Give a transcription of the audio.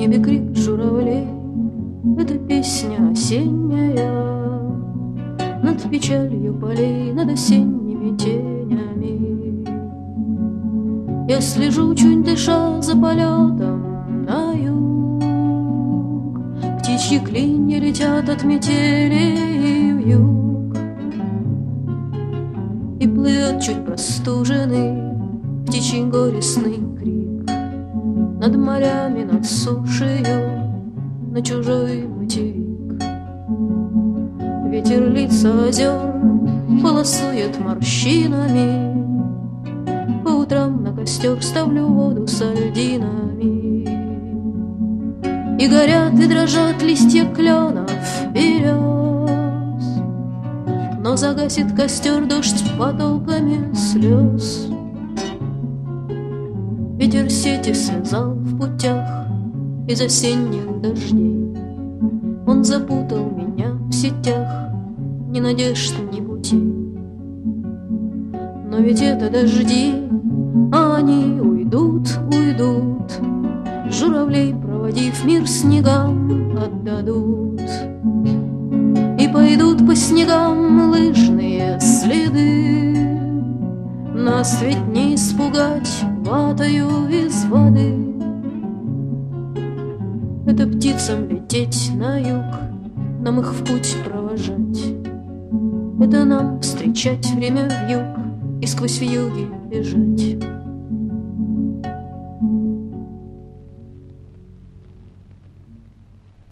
небе крик журавлей, это песня осенняя, над печалью полей, над осенними тенями. Я слежу, чуть дыша, за полетом на юг. Птичьи клинья летят от метели в юг, и плывет чуть простуженный птичий горестный крик над морями, над сушею, на чужой материк. Ветер лица озер полосует морщинами, по утрам на костер ставлю воду с льдинами. И горят и дрожат листья кленов и берез, но загасит костер дождь потоками слез. Ветер сети связал в путях из осенних дождей, он запутал меня в сетях ни надежд, ни путей. Но ведь это дожди, а они уйдут, уйдут, журавлей, проводив мир снегам, отдадут. И пойдут по снегам лыжные следы, нас ведь не испугать ватою из воды. Это птицам лететь на юг, нам их в путь провожать, это нам встречать время вьюг и сквозь вьюги бежать.